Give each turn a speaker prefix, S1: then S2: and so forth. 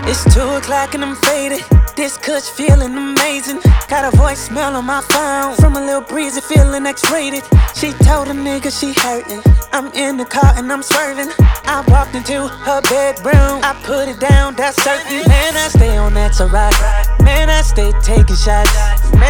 S1: It's 2 o'clock and I'm faded. This kush feeling amazing. Got a voicemail on my phone from a little breezy feeling X-rated. She told a nigga she hurtin'. I'm in the car and I'm swerving. I walked into her bedroom. I put it down, that's certain. Man, I stay on that to rock. Man, I stay taking shots. Man,